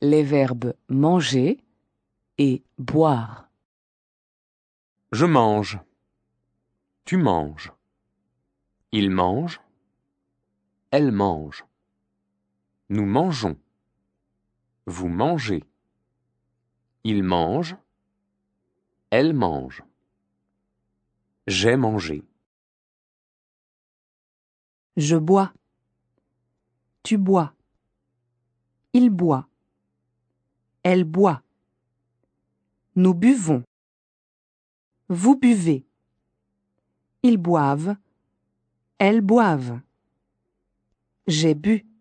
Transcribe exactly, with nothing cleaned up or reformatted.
les verbes manger et boire. Je mange. Tu manges. Il mange. Elle mange. Nous mangeons. Vous mangez. Il mange. Elle mange. J'ai mangé. Je bois. Tu bois. Il boit. Elle boit. Nous buvons. Vous buvez. Ils boivent. Elles boivent. J'ai bu.